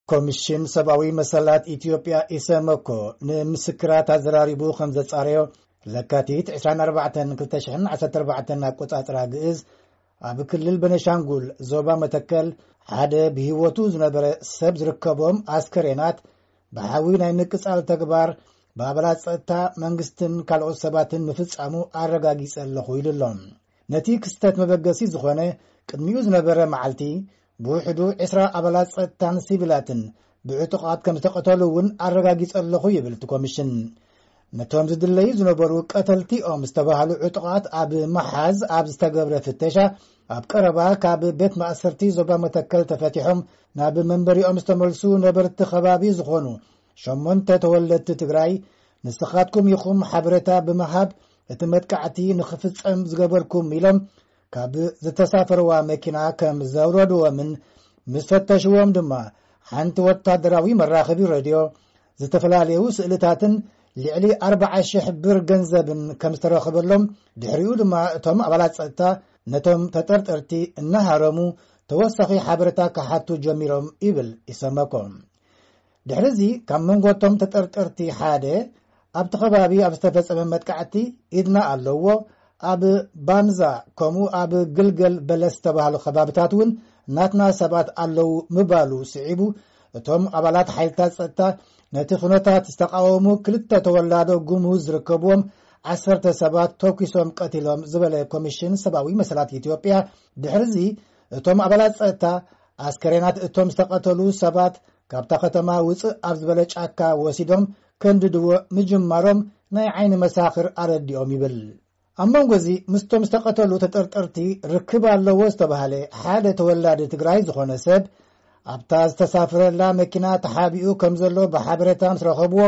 ኮሚሽን ሰብአዊ መሰላት ኢትዮጵያ ኢሰመኮ ንምስክራት አዘራሪቡ ከም ዘጻረዮ ለካቲት 24/2014 አቆጣጽራ ግዕዝ ኣብ ክልል ቤኒሻንጉል ዞባ መተከል ሓደ ብህይወቱ ዝነበረ ሰብ ዝርከቦም አስከሬናት በሓዊ ናይ ምቅጻል ተግባር በአባላት ጸጥታ መንግስትን ካልኦት ሰባትን ምፍጻሙ አረጋጊጸ ኣለኹ ኢሎም ነቲ ክስተት መበገሲ ዝኾነ ቅድሚኡ ዝነበረ መዓልቲ ብውሕዱ 20 አባላት ጸጥታን ሲቪላትን ብዕጡቃት ከም ዝተቀተሉውን አረጋጊጸ ኣለኹ ይብል ኮሚሽን ነቶም ዝድለዩ ዝነበሩ ቀተልቲኦም ዝተባሃሉ ዕጡቃት ኣብ መሓዝ ኣብ ዝተገብረ ፍተሻ ኣብ ቀረባ ካብ ቤት ማእሰርቲ ዞባ መተከል ተፈቲሖም ናብ መንበሪኦም ዝተመልሱ ነበርቲ ከባቢ ዝኾኑ 8 ተወለድቲ ትግራይ ንስኻትኩም ይኹም ሓበሬታ ብምሃብ እቲ መጥቃዕቲ ንኽፍጸም ዝገበርኩም ኢሎም ካብ ዝተሳፈረዋ መኪና ከም ዘውረድዎምን ምስ ፈተሽዎም ድማ ሓንቲ ወታደራዊ መራኸቢ ሬድዮ ዝተፈላለዩ ስእልታትን ልዕሊ 40,000 ብር ገንዘብን ከም ዝተረኸበሎም ድሕሪኡ ድማ እቶም አባላት ጸጥታ ነቶም ተጠርጠርቲ እናሃረሙ ተወሳኺ ሓበሬታ ክሓቱ ጀሚሮም ይብል ኢሰመኮ ድሕሪዚ ካብ መንጎቶም ተጠርጠርቲ ሓደ ኣብቲ ከባቢ ኣብ ዝተፈጸመ መጥቃዕቲ ኢድና ኣለዎ ኣብ ባንዛ ከምኡ ኣብ ግልገል በለስ ተባሃሉ ከባቢታት እውን ናትና ሰባት ኣለው ምባሉ ስዒቡ እቶም አባላት ሓይልታት ጸጥታ ነቲ ኩነታት ዝተቃወሙ ክልተ ተወላዶ ጉሙዝ ዝርከብዎም 10 ሰባት ተኪሶም ቀቲሎም ዝበለ ኮሚሽን ሰብአዊ መሰላት ኢትዮጵያ ድሕሪዚ እቶም አባላት ጸጥታ አስከሬናት እቶም ዝተቀተሉ ሰባት ካብታ ከተማ ውፅእ ኣብ ዝበለ ጫካ ወሲዶም ከንድድዎ ምጅማሮም ናይ ዓይኒ መሳኽር አረዲኦም ይብል ኣብ መንጎዚ ምስቶም ዝተቀተሉ ተጠርጠርቲ ርክብ ኣለዎ ዝተባሃለ ሓደ ተወላዲ ትግራይ ዝኾነ ሰብ ኣብታ ዝተሳፈረላ መኪና ተሓቢኡ ከም ዘሎ ብሓበሬታ ምስ ረኸብዎ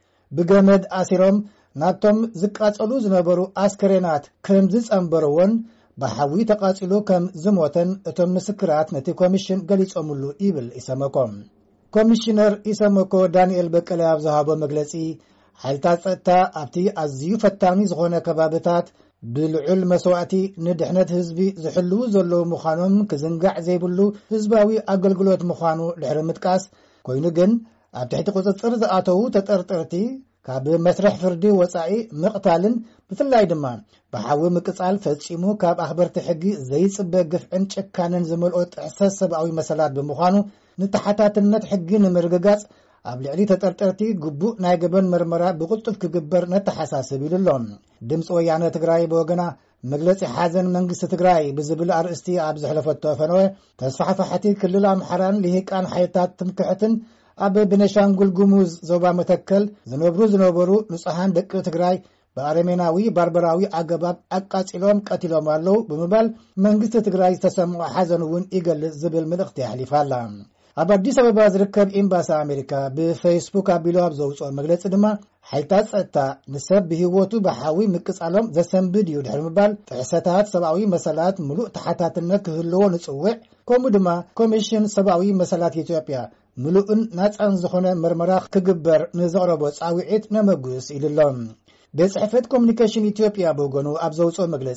ብገመድ ኣሲሮም ናብቶም ዝቃጸሉ ዝነበሩ አስከሬናት ከም ዝጸንበረዎን ብሓዊ ተቃጺሉ ከም ዝሞተን እቶም ምስክራት ነቲ ኮሚሽን ገሊጾሙሉ ይብል ኢሰመኮ ኮሚሽነር ኢሰመኮ ዳንኤል በቀለ ኣብ ዝሃቦ መግለጺ ሓይልታት ጸጥታ ኣብቲ ኣዝዩ ፈታኒ ዝኾነ ከባቢታት ብልዑል መስዋዕቲ ንድሕነት ህዝቢ ዝሕልው ዘለዉ ምዃኖም ክዝንጋዕ ዘይብሉ ህዝባዊ ኣገልግሎት ምዃኑ ድሕሪ ምጥቃስ ኮይኑ ግን ኣብ ትሕቲ ቁፅፅር ዝኣተዉ ተጠርጠርቲ ካብ መስርሕ ፍርዲ ወፃኢ ምቕታልን ብፍላይ ድማ ብሓዊ ምቅጻል ፈጺሙ ካብ ኣኽበርቲ ሕጊ ዘይጽበ ግፍዕን ጭካንን ዝመልኦ ጥሕሰት ሰብኣዊ መሰላት ብምዃኑ ንተሓታትነት ሕጊ ንምርግጋጽ ኣብ ልዕሊ ተጠርጠርቲ ግቡእ ናይ ገበን መርመራ ብቁልጡፍ ክግበር ነተሓሳስብ ኢሉሎም ድምፂ ወያነ ትግራይ ብወገና መግለጺ ሓዘን መንግስቲ ትግራይ ብዝብል ኣርእስቲ ኣብ ዘሕለፈቶ ፈነወ ተስፋሕፋሕቲ ክልል ኣምሓራን ልሂቃን ሓይልታት ትምክሕትን ኣብ ቤኒሻንጉል ጉሙዝ ዞባ መተከል ዝነበሩ ንጹሃን ደቂ ትግራይ በአረሜናዊ ባርበራዊ አገባብ አቃጺሎም ቀቲሎም ኣለው ብምባል መንግስቲ ትግራይ ዝተሰምዖ ሓዘን እውን ይገልጽ ዝብል መልእኽቲ ያሕሊፋላ ኣብ አዲስ አበባ ዝርከብ ኤምባሲ አሜሪካ ብፌስቡክ አቢሉ ኣብ ዘውፅኦ መግለጺ ድማ ሓይልታት ጸጥታ ንሰብ ብህይወቱ ብሓዊ ምቅጻሎም ዘሰንብድ እዩ ድሕሪ ምባል ጥሕሰታት ሰብአዊ መሰላት ሙሉእ ተሓታትነት ክህልዎ ንጽውዕ ከምኡ ድማ ኮሚሽን ሰብአዊ መሰላት ኢትዮጵያ ሙሉእን ናጻን ዝኾነ መርመራ ክግበር ንዘቕረቦ ጻውዒት ነመጉስ ኢሉሎም ብጽሕፈት ኮሙኒኬሽን ኢትዮጵያ ብወገኑ ኣብ ዘውፅኦ መግለጺ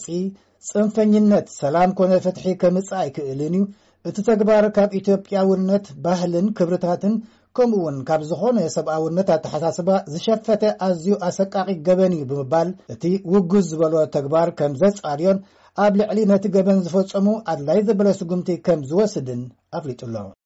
ጽንፈኝነት ሰላም ኮነ ፍትሒ ከምጽእ ኣይክእልን እዩ እቲ ተግባር ካብ ኢትዮጵያውነት ባህልን ክብርታትን ከምኡውን ካብ ዝኾነ ሰብኣውነት ኣተሓሳስባ ዝሸፈተ ኣዝዩ ኣሰቃቂ ገበን እዩ ብምባል እቲ ውጉዝ ዝበሎ ተግባር ከም ዘጻርዮን ኣብ ልዕሊ ነቲ ገበን ዝፈጸሙ ኣድላይ ዘበለ ስጉምቲ ከም ዝወስድን ኣፍሊጡሎ